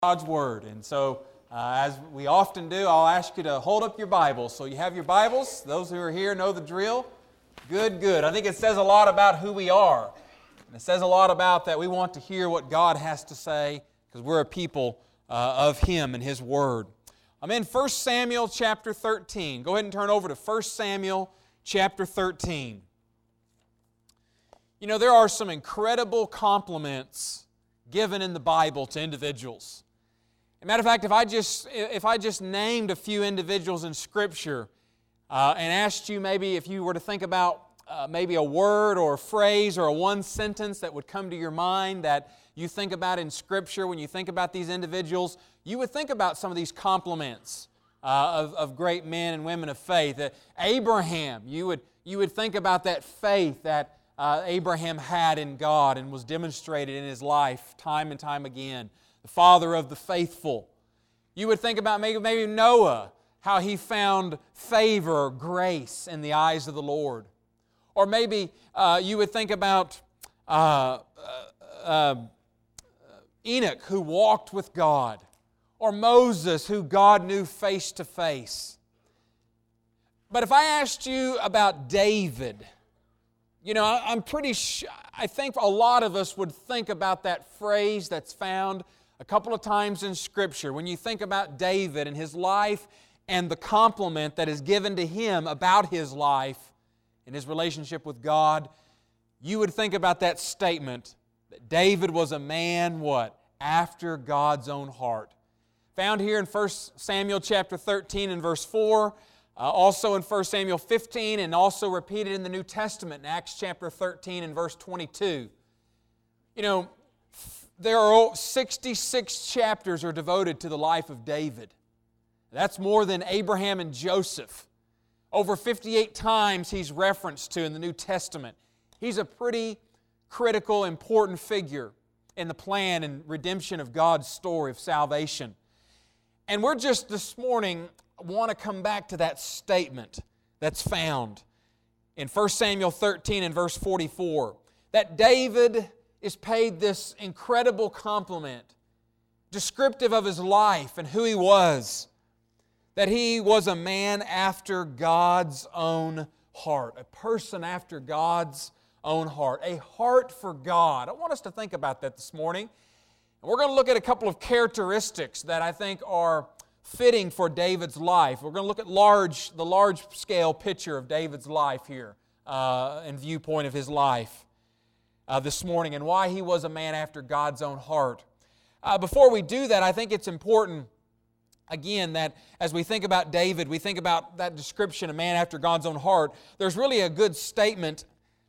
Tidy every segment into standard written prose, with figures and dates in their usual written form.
God's Word. And so, as we often do, I'll ask you to hold up your Bibles. So you have your Bibles. Those who are here know the drill. Good, good. I think it says a lot about who we are. And it says a lot about that we want to hear what God has to say because we're a people of Him and His Word. I'm in 1 Samuel chapter 13. Go ahead and turn over to 1 Samuel chapter 13. You know, there are some incredible compliments given in the Bible to individuals. As a matter of fact, if I just named a few individuals in Scripture and asked you maybe if you were to think about maybe a word or a phrase or a one sentence that would come to your mind that you think about in Scripture when you think about these individuals, you would think about some of these compliments of great men and women of faith. Abraham, you would think about that faith that Abraham had in God and was demonstrated in his life time and time again. The father of the faithful. You would think about maybe Noah, how he found favor, grace in the eyes of the Lord. Or maybe you would think about Enoch, who walked with God. Or Moses, who God knew face to face. But if I asked you about David, you know, I think a lot of us would think about that phrase that's found a couple of times in Scripture. When you think about David and his life and the compliment that is given to him about his life and his relationship with God, you would think about that statement that David was a man, what? After God's own heart. Found here in 1 Samuel chapter 13 and verse 4, also in 1 Samuel 15, and also repeated in the New Testament in Acts chapter 13 and verse 22. You know, there are 66 chapters are devoted to the life of David. That's more than Abraham and Joseph. Over 58 times he's referenced to in the New Testament. He's a pretty critical, important figure in the plan and redemption of God's story of salvation. And we're just this morning want to come back to that statement that's found in 1 Samuel 13 and verse 44, that David is paid this incredible compliment, descriptive of his life and who he was, that he was a man after God's own heart, a person after God's own heart, a heart for God. I want us to think about that this morning. And we're going to look at a couple of characteristics that I think are fitting for David's life. We're going to look at the large-scale picture of David's life here and viewpoint of his life this morning and why he was a man after God's own heart. Before we do that, I think it's important, again, that as we think about David, we think about that description, a man after God's own heart. There's really a good statement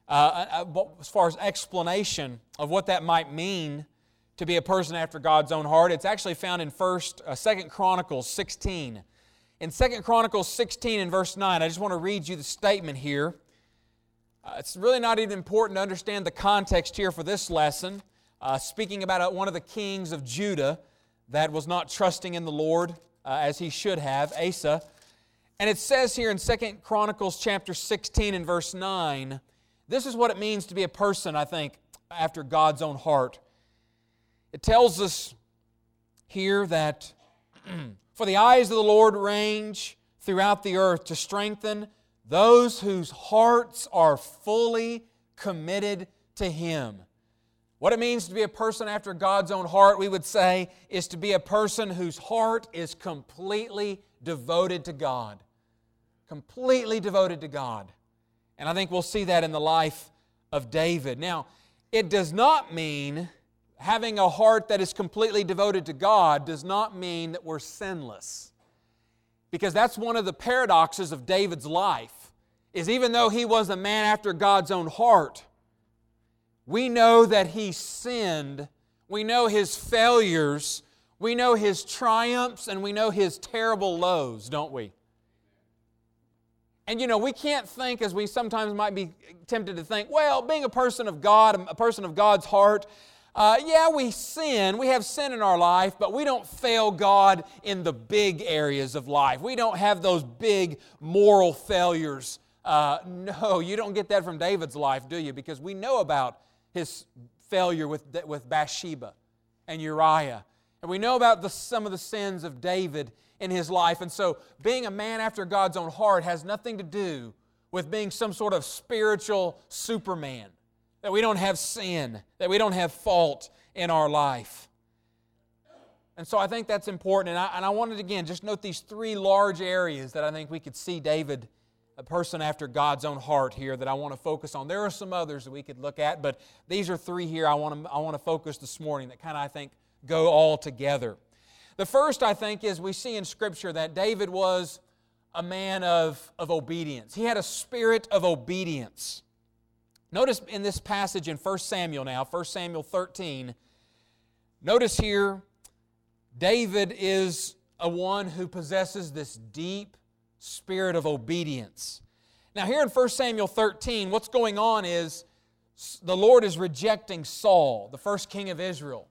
as far as explanation of what that might mean to be a person after God's own heart. It's actually found in 2 Chronicles 16. In 2 Chronicles 16 and verse 9, I just want to read you the statement here. It's really not even important to understand the context here for this lesson. Speaking about one of the kings of Judah that was not trusting in the Lord as he should have, Asa. And it says here in 2 Chronicles chapter 16 and verse 9, this is what it means to be a person, I think, after God's own heart. It tells us here that for the eyes of the Lord range throughout the earth to strengthen those whose hearts are fully committed to Him. What it means to be a person after God's own heart, we would say, is to be a person whose heart is completely devoted to God. Completely devoted to God. And I think we'll see that in the life of David. Now, it does not mean having a heart that is completely devoted to God does not mean that we're sinless. Because that's one of the paradoxes of David's life, is even though he was a man after God's own heart, we know that he sinned, we know his failures, we know his triumphs, and we know his terrible lows, don't we? And you know, we can't think, as we sometimes might be tempted to think, well, being a person of God, a person of God's heart, yeah, we sin. We have sin in our life, but we don't fail God in the big areas of life. We don't have those big moral failures. No, you don't get that from David's life, do you? Because we know about his failure with Bathsheba and Uriah And we know about some of the sins of David in his life. And so being a man after God's own heart has nothing to do with being some sort of spiritual Superman. That we don't have sin, that we don't have fault in our life. And so I think that's important. And I wanted to, again, just note these three large areas that I think we could see David, a person after God's own heart here, that I want to focus on. There are some others that we could look at, but these are three here I want to focus this morning that kind of, I think, go all together. The first, I think, is we see in Scripture that David was a man of obedience. He had a spirit of obedience. Notice in this passage in 1 Samuel now, 1 Samuel 13, notice here, David is a one who possesses this deep spirit of obedience. Now here in 1 Samuel 13, what's going on is the Lord is rejecting Saul, the first king of Israel.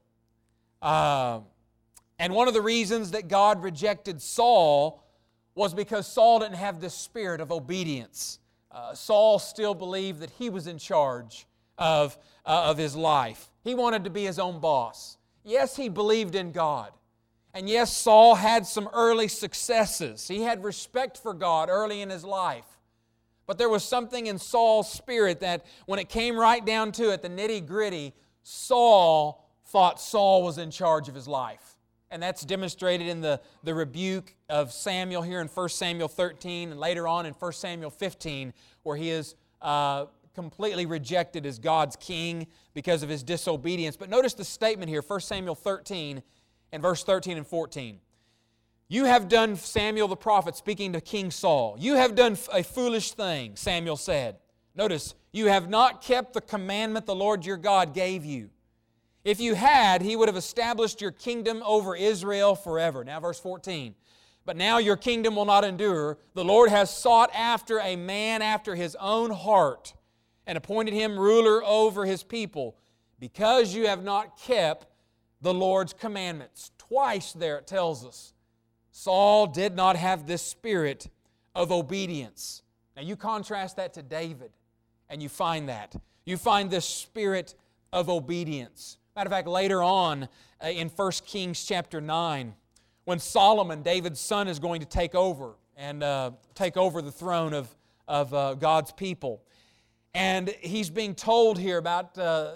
And one of the reasons that God rejected Saul was because Saul didn't have this spirit of obedience. Saul still believed that he was in charge of his life. He wanted to be his own boss. Yes, he believed in God. And yes, Saul had some early successes. He had respect for God early in his life. But there was something in Saul's spirit that when it came right down to it, the nitty-gritty, Saul thought Saul was in charge of his life. And that's demonstrated in the rebuke of Samuel here in 1 Samuel 13 and later on in 1 Samuel 15, where he is completely rejected as God's king because of his disobedience. But notice the statement here, 1 Samuel 13 and verse 13 and 14. You have done, Samuel the prophet speaking to King Saul, you have done a foolish thing, Samuel said. Notice, you have not kept the commandment the Lord your God gave you. If you had, He would have established your kingdom over Israel forever. Now verse 14. But now your kingdom will not endure. The Lord has sought after a man after His own heart and appointed him ruler over His people because you have not kept the Lord's commandments. Twice there it tells us Saul did not have this spirit of obedience. Now you contrast that to David and you find that. You find this spirit of obedience. Matter of fact, later on in 1 Kings chapter 9, when Solomon, David's son, is going to take over and take over the throne of God's people. And he's being told here about the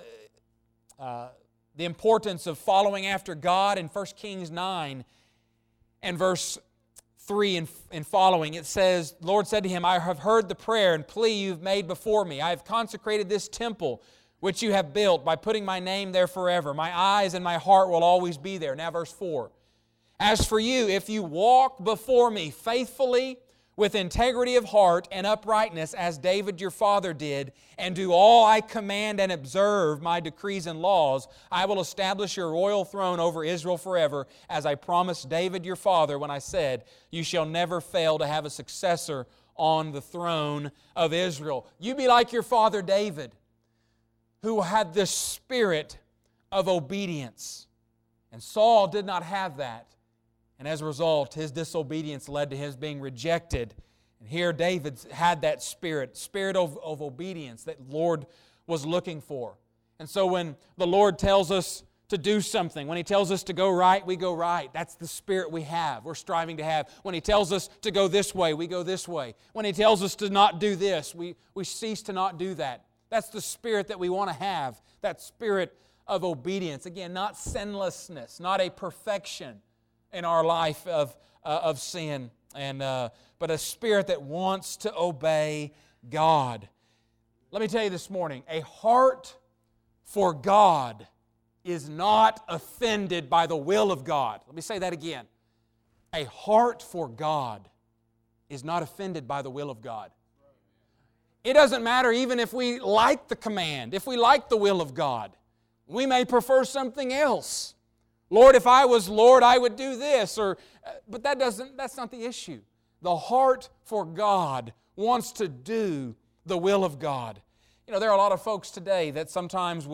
importance of following after God in 1 Kings 9 and verse 3 and following. It says, the Lord said to him, I have heard the prayer and plea you've made before me. I have consecrated this temple which you have built by putting my name there forever. My eyes and my heart will always be there. Now verse 4. As for you, if you walk before me faithfully with integrity of heart and uprightness as David your father did, and do all I command and observe my decrees and laws, I will establish your royal throne over Israel forever, as I promised David your father when I said, you shall never fail to have a successor on the throne of Israel. You be like your father David, who had this spirit of obedience. And Saul did not have that. And as a result, his disobedience led to his being rejected. And here David had that spirit of obedience that the Lord was looking for. And so when the Lord tells us to do something, when He tells us to go right, we go right. That's the spirit we have, we're striving to have. When He tells us to go this way, we go this way. When He tells us to not do this, we cease to not do that. That's the spirit that we want to have, that spirit of obedience. Again, not sinlessness, not a perfection in our life of sin, but a spirit that wants to obey God. Let me tell you this morning, a heart for God is not offended by the will of God. Let me say that again. A heart for God is not offended by the will of God. It doesn't matter even if we like the command, if we like the will of God. We may prefer something else. Lord, if I was Lord, I would do this. But that's not the issue. The heart for God wants to do the will of God. You know, there are a lot of folks today that sometimes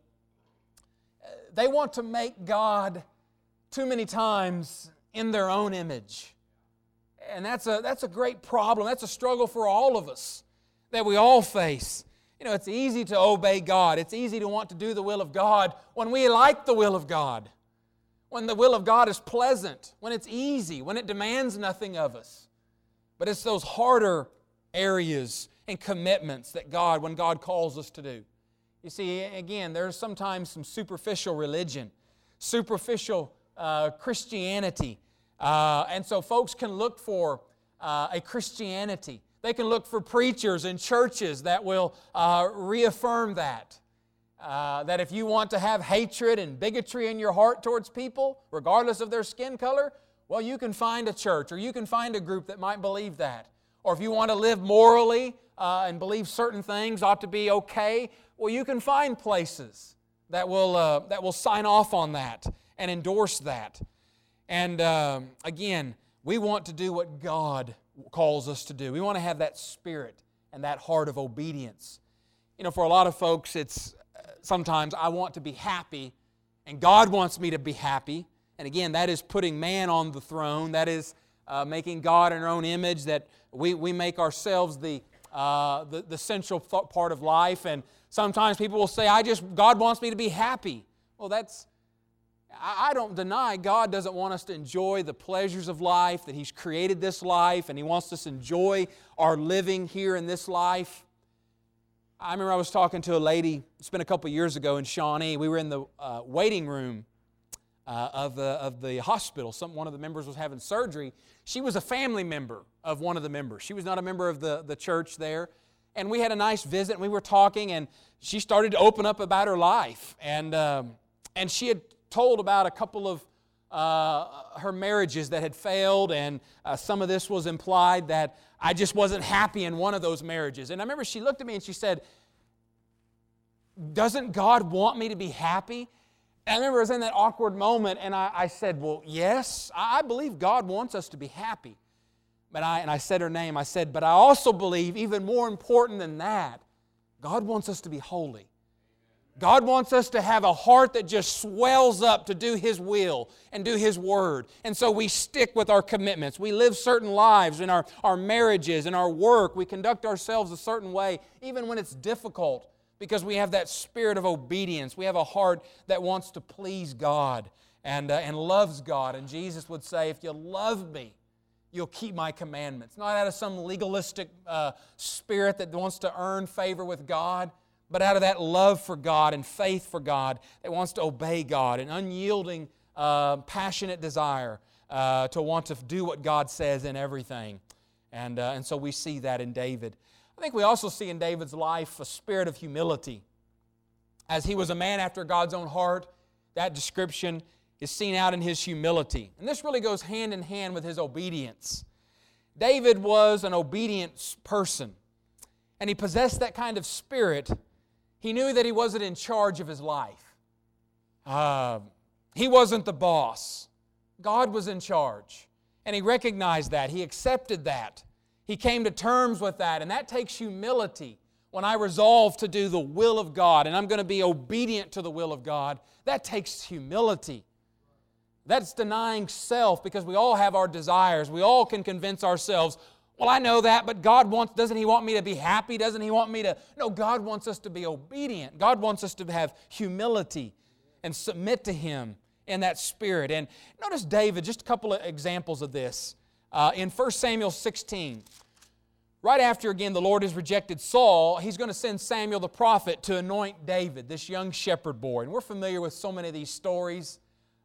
they want to make God too many times in their own image. And that's a great problem. That's a struggle for all of us that we all face. You know, it's easy to obey God. It's easy to want to do the will of God when we like the will of God. when the will of God is pleasant, when it's easy, when it demands nothing of us. But it's those harder areas and commitments that when God calls us to do. You see, again, there's sometimes some superficial religion, superficial Christianity. And so folks can look for a Christianity. They can look for preachers and churches that will reaffirm that. That if you want to have hatred and bigotry in your heart towards people, regardless of their skin color, well, you can find a church or you can find a group that might believe that. Or if you want to live morally and believe certain things ought to be okay, well, you can find places that will sign off on that and endorse that. And again, we want to do what God calls us to do. We want to have that spirit and that heart of obedience. You know, for a lot of folks, it's sometimes I want to be happy, and God wants me to be happy. And again, that is putting man on the throne. That is making God in our own image, that we make ourselves the central part of life. And sometimes people will say, God wants me to be happy. Well, I don't deny God doesn't want us to enjoy the pleasures of life, that He's created this life, and He wants us to enjoy our living here in this life. I remember I was talking to a lady, it's been a couple years ago in Shawnee. We were in the waiting room of the hospital. One of the members was having surgery. She was a family member of one of the members. She was not a member of the church there. And we had a nice visit, and we were talking, and she started to open up about her life. And she had told about a couple of her marriages that had failed, and some of this was implied that I just wasn't happy in one of those marriages. And I remember she looked at me and she said, "Doesn't God want me to be happy?" And I remember I was in that awkward moment, and I said, "Well, yes, I believe God wants us to be happy." And I said her name. I said, "But I also believe, even more important than that, God wants us to be holy. God wants us to have a heart that just swells up to do His will and do His Word. And so we stick with our commitments. We live certain lives in our marriages, in our work. We conduct ourselves a certain way, even when it's difficult, because we have that spirit of obedience. We have a heart that wants to please God and loves God. And Jesus would say, if you love me, you'll keep my commandments. Not out of some legalistic spirit that wants to earn favor with God, but out of that love for God and faith for God that wants to obey God, an unyielding, passionate desire to want to do what God says in everything. And so we see that in David. I think we also see in David's life a spirit of humility. As he was a man after God's own heart, that description is seen out in his humility. And this really goes hand in hand with his obedience. David was an obedient person, and he possessed that kind of spirit. He knew that he wasn't in charge of his life. He wasn't the boss. God was in charge. And he recognized that. He accepted that. He came to terms with that. And that takes humility. When I resolve to do the will of God and I'm going to be obedient to the will of God, that takes humility. That's denying self, because we all have our desires. We all can convince ourselves, well, I know that, but doesn't He want me to be happy? Doesn't He want me to... No, God wants us to be obedient. God wants us to have humility and submit to Him in that spirit. And notice David, just a couple of examples of this. In 1 Samuel 16, right after, again, the Lord has rejected Saul, He's going to send Samuel the prophet to anoint David, this young shepherd boy. And we're familiar with so many of these stories.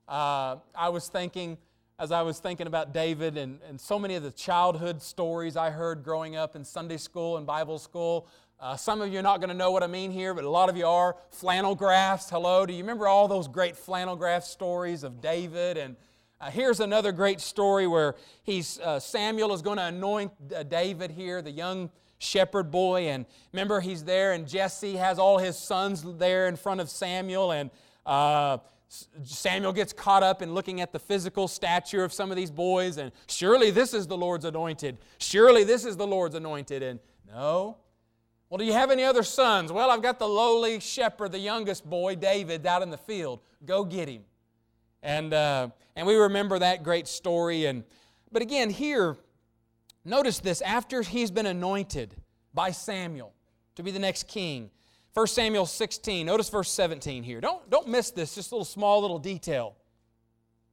As I was thinking about David and so many of the childhood stories I heard growing up in Sunday school and Bible school. Some of you are not going to know what I mean here, but a lot of you are. Flannel graphs, hello. Do you remember all those great flannel graph stories of David? And here's another great story where Samuel is going to anoint David here, the young shepherd boy. And remember, he's there, and Jesse has all his sons there in front of Samuel, and Samuel gets caught up in looking at the physical stature of some of these boys, and surely this is the Lord's anointed. Surely this is the Lord's anointed. And no. Well, do you have any other sons? Well, I've got the lowly shepherd, the youngest boy, David, out in the field. Go get him. And we remember that great story. But again, here, notice this. After he's been anointed by Samuel to be the next king, 1 Samuel 16, notice verse 17 here. Don't miss this, just a small little detail.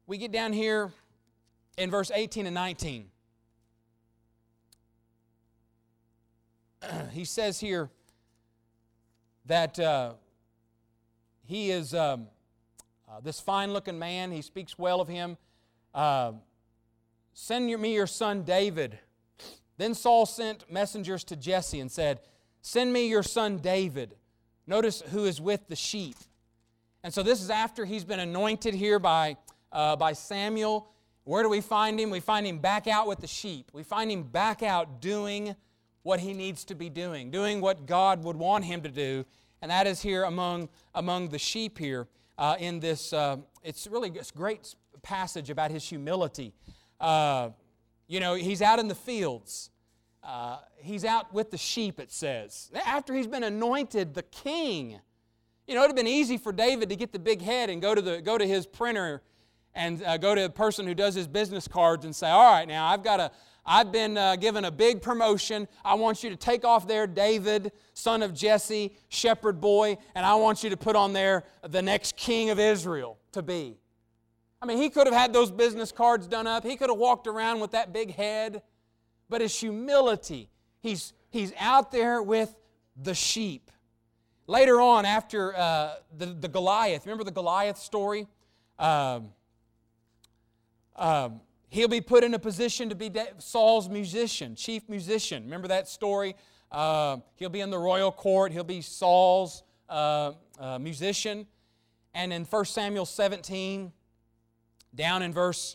we get down here in verse 18 and 19. He says here that he is this fine-looking man. He speaks well of him. Send me your son David. Then Saul sent messengers to Jesse and said, send me your son David. Notice who is with the sheep. And so this is after he's been anointed here by Samuel. Where do we find him? We find him back out with the sheep. We find him back out doing what he needs to be doing what God would want him to do, and that is here among the sheep here in this. It's really a great passage about his humility. He's out in the fields. He's out with the sheep, it says. After he's been anointed the king. It would have been easy for David to get the big head and go to his printer and go to the person who does his business cards and say, all right, now I've been given a big promotion. I want you to take off there David, son of Jesse, shepherd boy, and I want you to put on there the next king of Israel to be. I mean, he could have had those business cards done up. He could have walked around with that big head. But his humility, he's out there with the sheep. Later on, after the Goliath, remember the Goliath story? He'll be put in a position to be Saul's musician, chief musician. Remember that story? He'll be in the royal court. He'll be Saul's musician. And in 1 Samuel 17, down in verse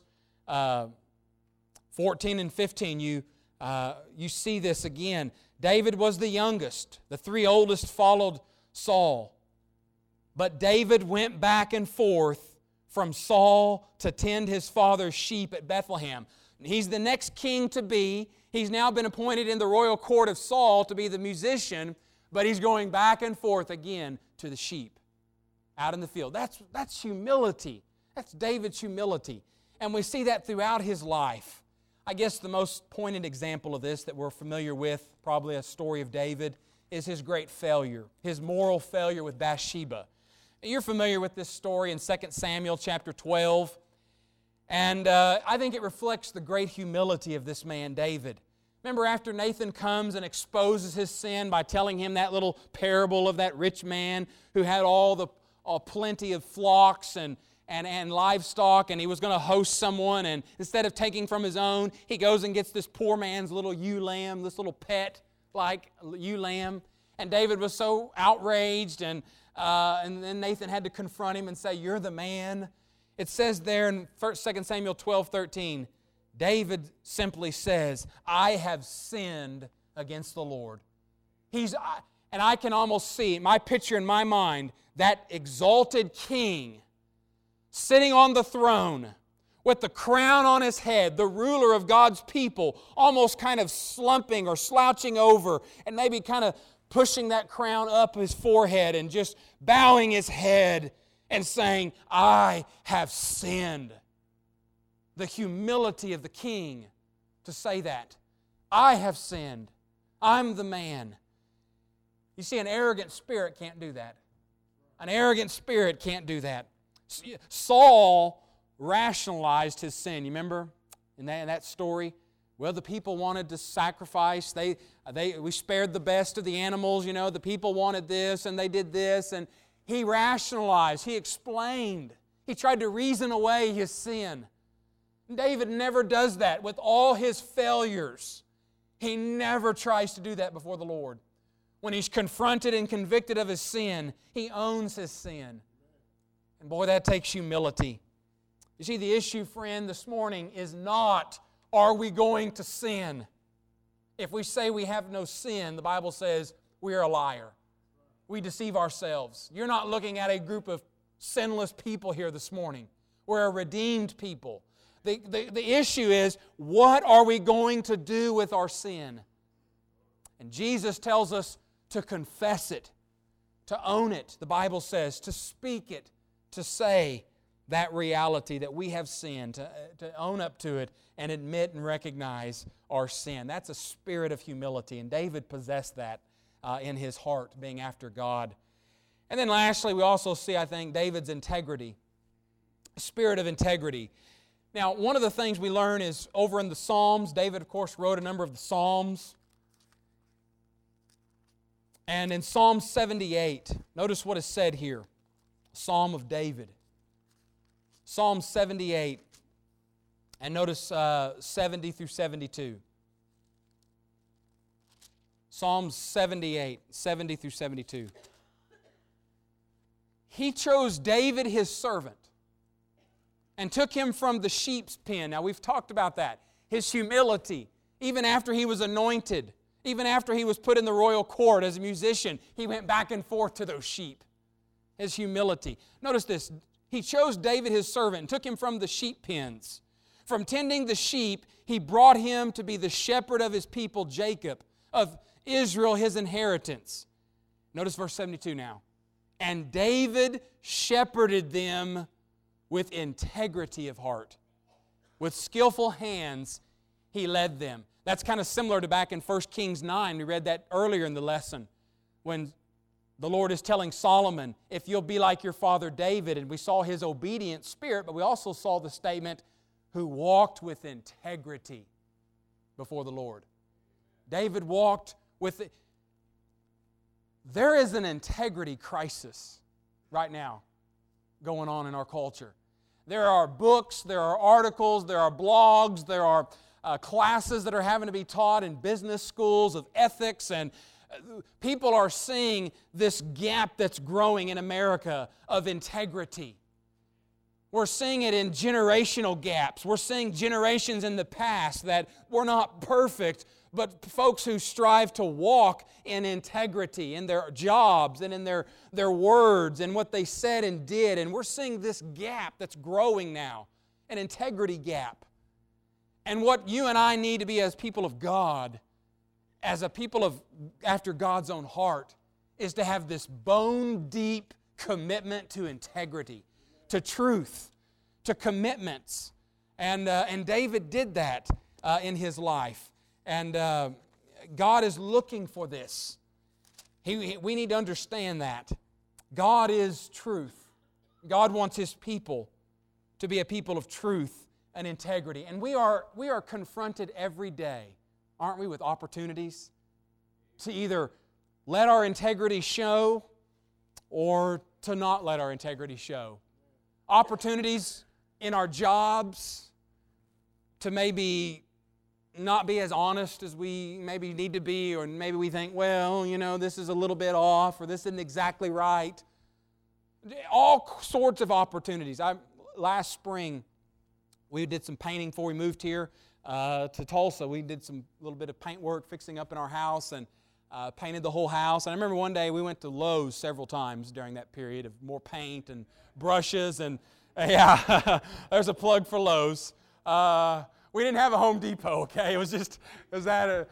14 and 15, you see this again. David was the youngest. The three oldest followed Saul. But David went back and forth from Saul to tend his father's sheep at Bethlehem. He's the next king to be. He's now been appointed in the royal court of Saul to be the musician, but he's going back and forth again to the sheep out in the field. That's humility. That's David's humility. And we see that throughout his life. I guess the most pointed example of this that we're familiar with, probably a story of David, is his great failure, his moral failure with Bathsheba. You're familiar with this story in 2 Samuel chapter 12. And I think it reflects the great humility of this man, David. Remember after Nathan comes and exposes his sin by telling him that little parable of that rich man who had plenty of flocks and livestock, and he was going to host someone, and instead of taking from his own, he goes and gets this poor man's little ewe lamb, this little pet-like ewe lamb. And David was so outraged, and then Nathan had to confront him and say, "You're the man." It says there in 2 Samuel 12:13, David simply says, "I have sinned against the Lord." And I can almost see, my picture in my mind, that exalted king sitting on the throne with the crown on his head, the ruler of God's people, almost kind of slumping or slouching over and maybe kind of pushing that crown up his forehead and just bowing his head and saying, "I have sinned." The humility of the king to say that. I have sinned. I'm the man. You see, an arrogant spirit can't do that. An arrogant spirit can't do that. Saul rationalized his sin. You remember in that story? Well, the people wanted to sacrifice. We spared the best of the animals. The people wanted this and they did this. And he rationalized. He explained. He tried to reason away his sin. David never does that with all his failures. He never tries to do that before the Lord. When he's confronted and convicted of his sin, he owns his sin. And boy, that takes humility. You see, the issue, friend, this morning is not, are we going to sin? If we say we have no sin, the Bible says we are a liar. We deceive ourselves. You're not looking at a group of sinless people here this morning. We're a redeemed people. The issue is, what are we going to do with our sin? And Jesus tells us to confess it, to own it, the Bible says, to speak it, to say that reality that we have sinned, to own up to it and admit and recognize our sin. That's a spirit of humility, and David possessed that in his heart, being after God. And then lastly, we also see, I think, David's integrity, a spirit of integrity. Now, one of the things we learn is over in the Psalms, David, of course, wrote a number of the Psalms. And in Psalm 78, notice what is said here. Psalm of David. Psalm 78. And notice 70 through 72. Psalms 78, 70 through 72. He chose David his servant and took him from the sheep's pen. Now we've talked about that. His humility, even after he was anointed, even after he was put in the royal court as a musician, he went back and forth to those sheep. His humility. Notice this. He chose David his servant and took him from the sheep pens. From tending the sheep, he brought him to be the shepherd of his people Jacob, of Israel his inheritance. Notice verse 72 now. And David shepherded them with integrity of heart. With skillful hands, he led them. That's kind of similar to back in 1 Kings 9. We read that earlier in the lesson when the Lord is telling Solomon, if you'll be like your father David, and we saw his obedient spirit, but we also saw the statement, who walked with integrity before the Lord. David walked with it. There is an integrity crisis right now going on in our culture. There are books, there are articles, there are blogs, there are classes that are having to be taught in business schools of ethics, and people are seeing this gap that's growing in America of integrity. We're seeing it in generational gaps. We're seeing generations in the past that were not perfect, but folks who strive to walk in integrity in their jobs and in their words and what they said and did. And we're seeing this gap that's growing now, an integrity gap. And what you and I need to be as people of God, as a people of after God's own heart, is to have this bone-deep commitment to integrity, to truth, to commitments. And David did that in his life. And God is looking for this. We need to understand that. God is truth. God wants His people to be a people of truth and integrity. And we are confronted every day, aren't we, with opportunities to either let our integrity show or to not let our integrity show. Opportunities in our jobs to maybe not be as honest as we maybe need to be, or maybe we think, well, this is a little bit off, or this isn't exactly right. All sorts of opportunities. Last spring, we did some painting before we moved here to Tulsa. We did some little bit of paint work, fixing up in our house, and painted the whole house. And I remember one day we went to Lowe's several times during that period of more paint and brushes. And yeah, there's a plug for Lowe's. We didn't have a Home Depot, okay? And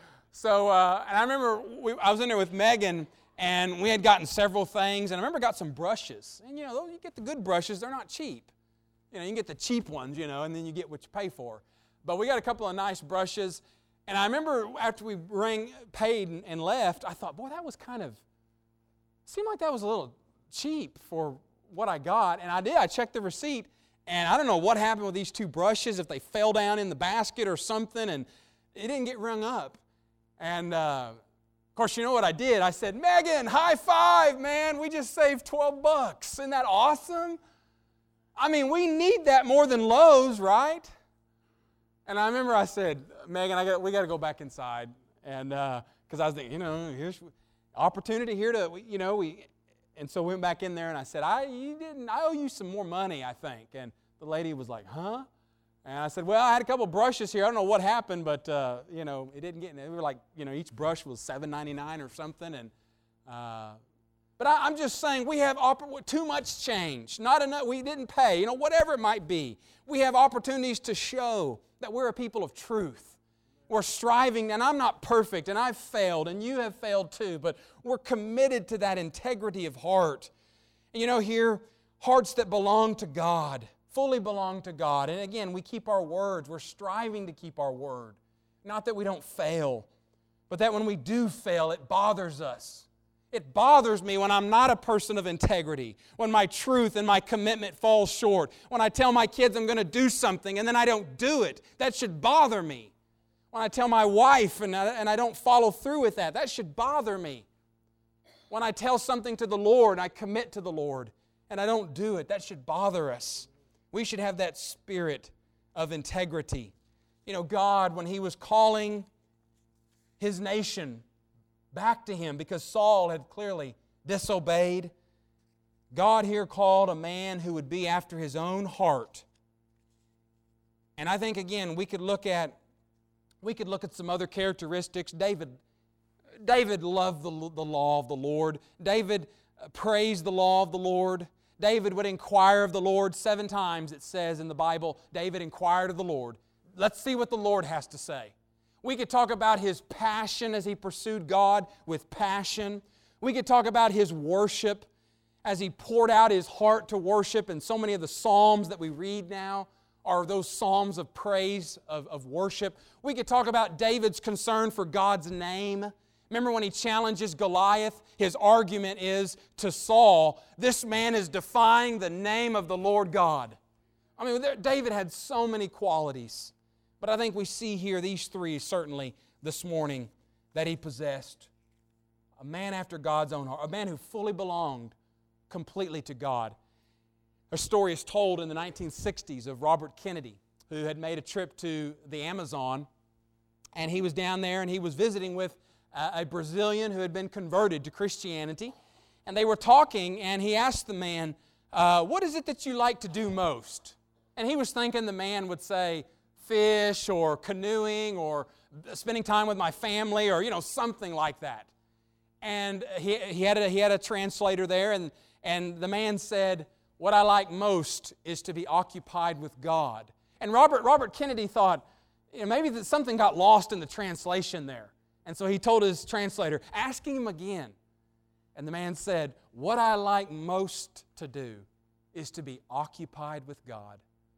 I remember I was in there with Megan, and we had gotten several things. And I remember I got some brushes. And you get the good brushes, they're not cheap. You can get the cheap ones, and then you get what you pay for. But we got a couple of nice brushes. And I remember after we paid and left, I thought, boy, that was seemed like that was a little cheap for what I got. And I did. I checked the receipt, and I don't know what happened with these two brushes, if they fell down in the basket or something, and it didn't get rung up. And, of course, you know what I did? I said, Megan, high five, man. We just saved $12. Isn't that awesome? I mean, we need that more than Lowe's, right? And I remember I said, Megan, we got to go back inside, and because I was thinking, here's opportunity here to, and so we went back in there, and I said, I owe you some more money, I think. And the lady was like, huh? And I said, well, I had a couple brushes here. I don't know what happened, but it didn't get. They were like, each brush was $7.99 or something, and. But I'm just saying we have too much change, not enough. We didn't pay, whatever it might be. We have opportunities to show that we're a people of truth. We're striving, and I'm not perfect, and I've failed, and you have failed too, but we're committed to that integrity of heart. And here, hearts that belong to God, fully belong to God. And again, we keep our words. We're striving to keep our word. Not that we don't fail, but that when we do fail, it bothers us. It bothers me when I'm not a person of integrity, when my truth and my commitment falls short, when I tell my kids I'm going to do something and then I don't do it. That should bother me. When I tell my wife and I don't follow through with that, that should bother me. When I tell something to the Lord, I commit to the Lord, and I don't do it, that should bother us. We should have that spirit of integrity. You know, God, when He was calling His nation back to Him because Saul had clearly disobeyed, God here called a man who would be after His own heart. And I think, again, we could look at some other characteristics. David loved the law of the Lord. David praised the law of the Lord. David would inquire of the Lord 7 times, it says in the Bible, David inquired of the Lord. Let's see what the Lord has to say. We could talk about his passion as he pursued God with passion. We could talk about his worship as he poured out his heart to worship, and so many of the Psalms that we read now are those psalms of praise, of worship. We could talk about David's concern for God's name. Remember when he challenges Goliath? His argument is to Saul, this man is defying the name of the Lord God. I mean, David had so many qualities. But I think we see here these 3 certainly this morning that he possessed. A man after God's own heart. A man who fully belonged completely to God. A story is told in the 1960s of Robert Kennedy, who had made a trip to the Amazon. And he was down there and he was visiting with a Brazilian who had been converted to Christianity. And they were talking, and he asked the man, what is it that you like to do most? And he was thinking the man would say, fish or canoeing or spending time with my family or, something like that. And he had a translator there, and the man said, what I like most is to be occupied with God. And Robert Kennedy thought, maybe that something got lost in the translation there. And so he told his translator, asking him again. And the man said, what I like most to do is to be occupied with God.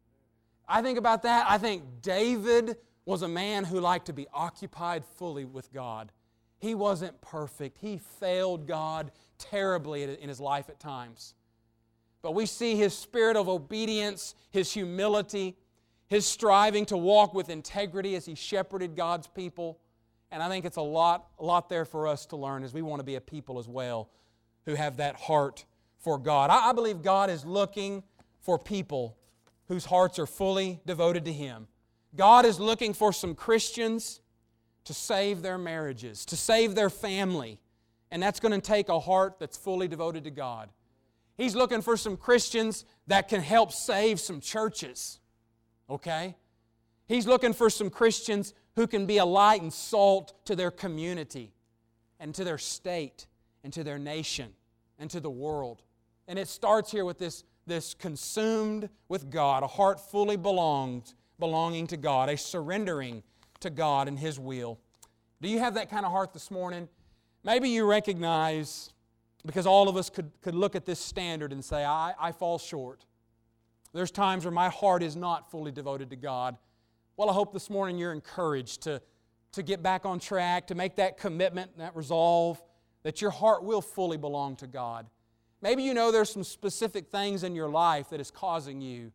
I think about that. I think David was a man who liked to be occupied fully with God. He wasn't perfect. He failed God terribly in his life at times. But we see his spirit of obedience, his humility, his striving to walk with integrity as he shepherded God's people. And I think it's a lot there for us to learn as we want to be a people as well who have that heart for God. I believe God is looking for people whose hearts are fully devoted to Him. God is looking for some Christians to save their marriages, to save their family. And that's going to take a heart that's fully devoted to God. He's looking for some Christians that can help save some churches. Okay? He's looking for some Christians who can be a light and salt to their community and to their state and to their nation and to the world. And it starts here with this consumed with God, a heart fully belonging to God, a surrendering to God and His will. Do you have that kind of heart this morning? Maybe you recognize, because all of us could look at this standard and say, I fall short. There's times where my heart is not fully devoted to God. Well, I hope this morning you're encouraged to get back on track, to make that commitment, that resolve, that your heart will fully belong to God. Maybe you know there's some specific things in your life that is causing you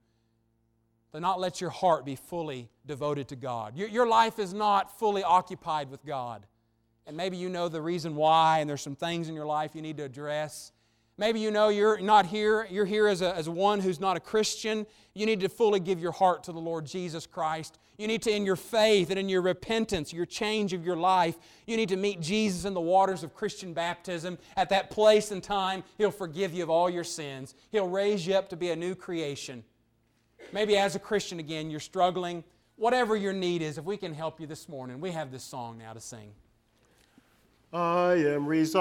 to not let your heart be fully devoted to God. Your life is not fully occupied with God. And maybe you know the reason why, and there's some things in your life you need to address. Maybe you know you're not here, you're here as one who's not a Christian. You need to fully give your heart to the Lord Jesus Christ. You need to, in your faith and in your repentance, your change of your life, you need to meet Jesus in the waters of Christian baptism. At that place and time, He'll forgive you of all your sins. He'll raise you up to be a new creation. Maybe as a Christian again, you're struggling. Whatever your need is, if we can help you this morning, we have this song now to sing. I am resigned.